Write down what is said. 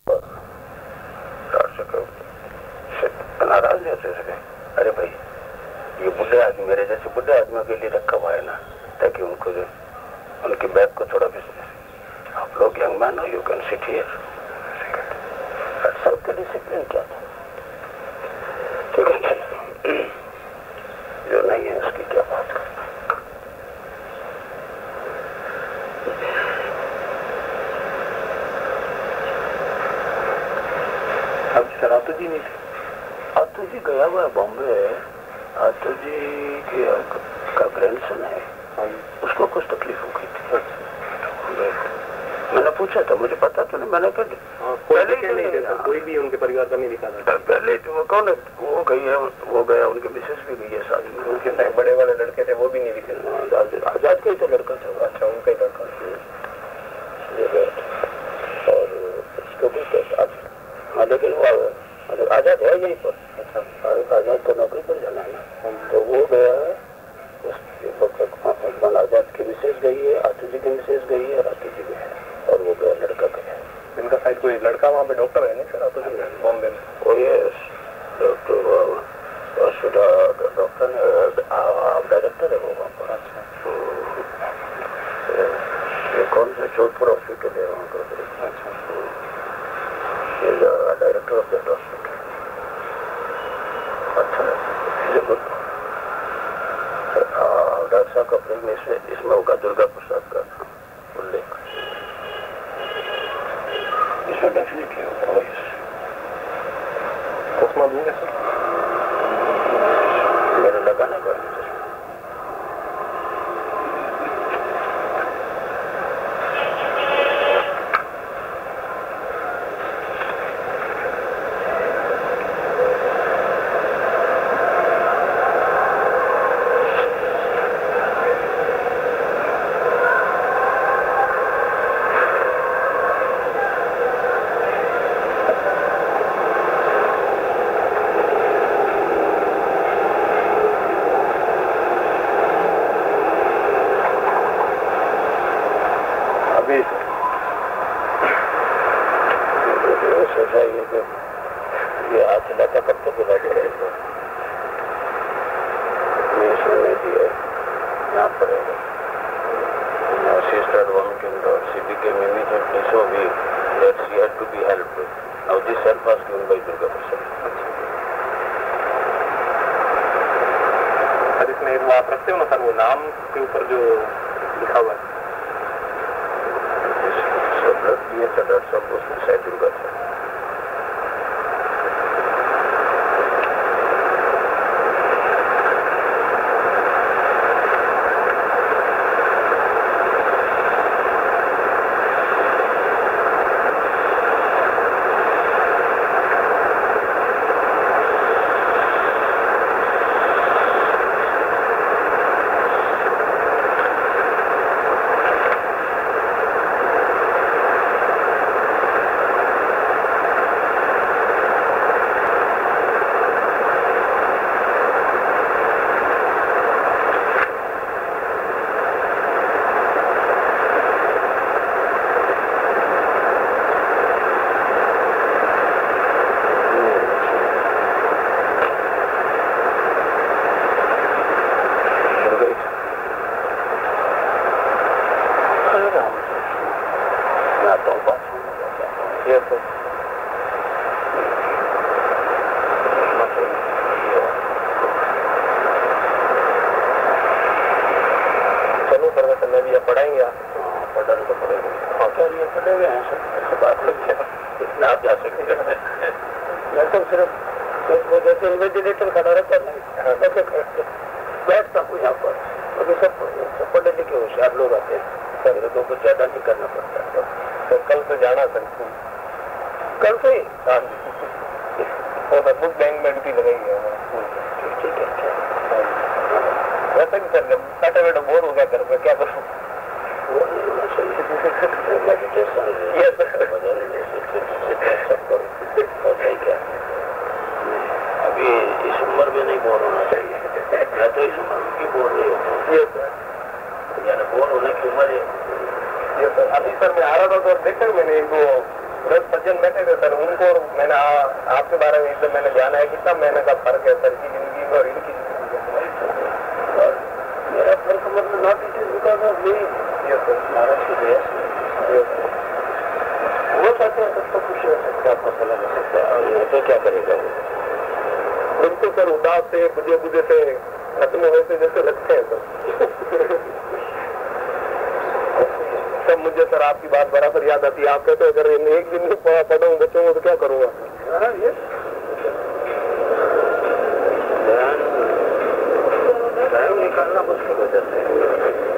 नाराज नहीं होते सके। अरे भाई ये बुढ़े आदमी, मेरे जैसे बुढ़े आदमियों के लिए रखा हुआ है ना, ताकि उनको जो उनकी बैग को थोड़ा बिजनेस। आप लोग यंग मैन हो, यू कैन सिट हियर। सबके डिसिप्लिन क्या था, ठीक है, जो नहीं है उसकी क्या बात करना। अब सर आतू जी नहीं थे? आतू जी गया हुआ है बॉम्बे। आतू जी का ग्रैंडसन है, उसको कुछ तकलीफ हो गई थी। मैंने पूछा था, मुझे पता तो नहीं, मैंने कहा पहले ही नहीं देखा, कोई भी उनके परिवार का नहीं दिखा था। पहले तो वो कौन है, वो गई है, वो गया, उनके मिसेस भी गई है शादी में। उनके साथ बड़े वाले लड़के थे वो भी नहीं दिखे। आजाद का ही तो लड़का था। अच्छा, उनका ही लड़का। और उसको भी हाँ, लेकिन वो आजाद है यहीं पर। अच्छा, आजाद को नौकरी पर जाना है ना, तो वो गया है। आजाद की मिसेज गई है, आतू जी की मिसेज गई है, और आतू जी गए हैं, और वो गया, लड़का गया है। इनका शायद कोई लड़का वहाँ पे डॉक्टर है नहीं सर आतू जी बॉम्बे में? कोई डॉक्टर हॉस्पिटल डॉक्टर डायरेक्टर है वो वहाँ पर। अच्छा, ये कौन सा जोधपुर हॉस्पिटल है वहाँ पर। अच्छा, डायरेक्टर ऑफ दैट हॉस्पिटल। अच्छा, डॉक्टर साहब का प्रेम इसमें होगा दुर्गा प्रसाद का उल्लेख, इसमें डेफिनेटली होगा। चश्मा दूंगे सर? मेरे लगाने का ये हाथ हिलाता कब तक हिलाते रहेगा, ये सुनने दिए यहाँ पर sister working or she became immediately so weak that she had to be helped. Now this help was given by Durga Prasad. Sir इसमें वो आप रखते हो ना सर, वो नाम के ऊपर जो लिखा हुआ है सब उसमें शायद दुर्गा था। पढ़ाएंगे आप? पढ़ने तो पड़ेगा। हाँ, क्या लिए पढ़े हुए हैं सब, बात इतना आप जा सकते हैं। मैं तो सिर्फ वो जैसे इन्वेजिलेटर खड़ा रहता है, बैठता हूँ यहाँ पर, अभी सब पढ़े लिखे होशियार लोग आते हैं, मेरे को कुछ ज्यादा नहीं करना पड़ता है। तो कल से जाना सर? कल से ही? हाँ जी, बुक बैंक में ड्यूटी लगाई है। ठीक है। वैसे भी सर बैठे बैठे बोर हो गया घर में, क्या करूँ? अभी इस उम्र में नहीं बोर होना चाहिए, मैं तो इस उम्र में बोर नहीं होता हूँ, यानी बोर होने की उम्र है। अभी सर मैं आ रहा था तो देखा मैंने एक दो 10-25 जन बैठे थे सर, उनको मैंने आपके बारे में एकदम मैंने जाना है कितना महीने का फर्क है सर की जिंदगी में और इनकी जिंदगी में। मेरा फर्क मतलब not it is because of me, वो चाहते हैं सबको खुश हो सकता है, आपको सलाह हो सकता है, और तो क्या करेगा वो? बिल्कुल सर, उदास से बुझे बुझे से खत्म होने से जैसे लगते हैं सर। सब मुझे सर आपकी बात बराबर याद आती है। आप कहते हो अगर एक दिन में पढ़ाऊँ बच्चों को तो क्या करूँगा? ध्यान निकालना मुश्किल हो जाता है।